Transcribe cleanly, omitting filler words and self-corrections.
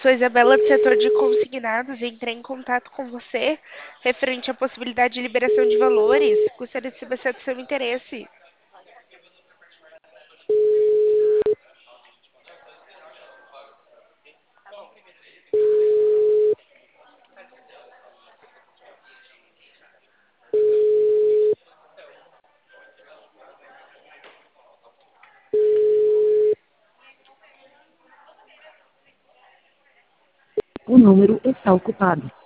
Sou Isabela do setor de consignados e entrei em contato com você referente à possibilidade de liberação de valores. Gostaria de saber se é do seu interesse. O número está ocupado.